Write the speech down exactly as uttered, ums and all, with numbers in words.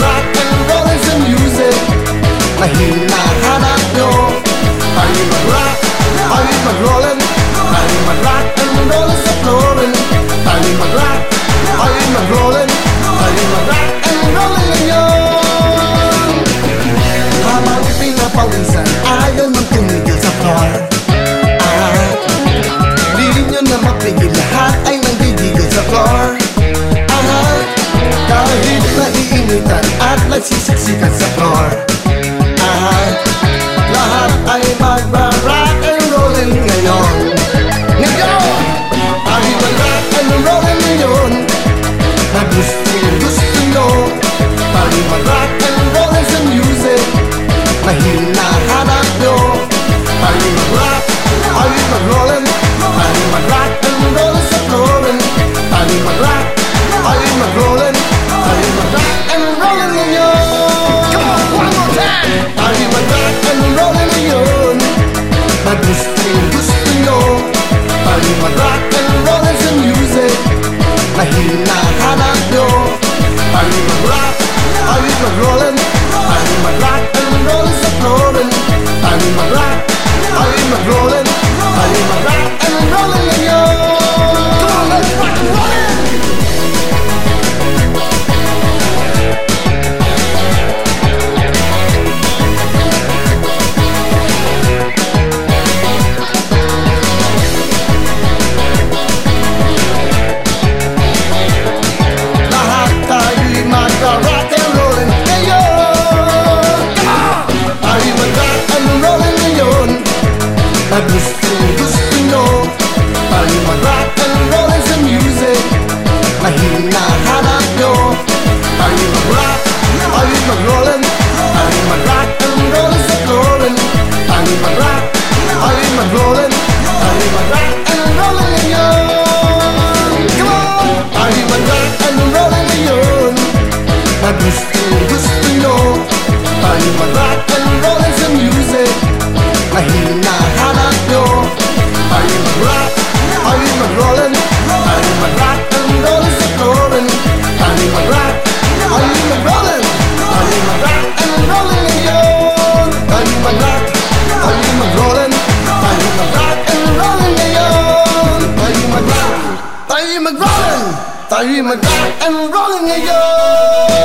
mag-rock and rollin' sa music na hinahanap nyo. Tayo mag-rock, tayo mag-rollin', tayo mag-rock and rollin' sa floorin'. Tayo mag-rock, tayo mag-rollin', tayo mag-rock and rollin' ngayon. Habang pinapawisan, ayaw nang tumigil sa floor. At di nyo na mapigil, lahat ay nanggigigil sa floor. At kahit naiinitan at nagsisiksikan sa floor, at lahat ay mag-rock and rollin' ngayon. Ngayon! Tayo mag-rock and rollin' ngayon na gusto, gusto nyo. Tayo mag-rock and rollin' sa music na hinahanap nyo. Tayo mag-rock, tayo mag-rollin', tayo mag-rock and rollin' sa floorin'. Tayo mag-rock, tayo mag-rollin', tayo mag-rock and rollin' ngayon. Come on, one more time! Tayo mag-rock and rollin' ngayon na gusto, gusto nyo. Tayo mag-rock and rollin' sa music na hinahanap nyo. Tayo mag-rock, tayo mag-rollin', tayo mag-rock and rollin' sa floorin'. Tayo mag-rock, tayo mag-rollin', tayo mag-rock and rollin' ngayon. Come on, let's rock and rollin'! Lahat tayo'y mag-rock and rollin' ngayon. Come on! Tayo mag-rock and rollin' ngayon na gusto, gusto nyo. Tayo mag-rock and rollin' sa music na hinahanap nyo. Tayo mag-rock, tayo mag-rollin', tayo mag-rock and rollin' sa floorin'. Tayo mag-rock, tayo mag-rollin', tayo mag-rock and rollin' ngayon. Come on! Tayo mag-rock and rollin' ngayon na gusto, gusto nyo. Tayo mag-rock and rollin' sa music na hinahanap nyo. Tayo mag-rock, tayo mag-rollin', tayo mag-rock and rollin' sa floorin'. Tayo mag-rock, tayo mag-rollin', tayo mag-rock and rollin' ngayon. Tayo mag-rock, tayo mag-rollin', tayo mag-rock and rollin' ngayon. Tayo mag-rock, tayo mag-rollin', tayo mag-rock and rollin' ngayon.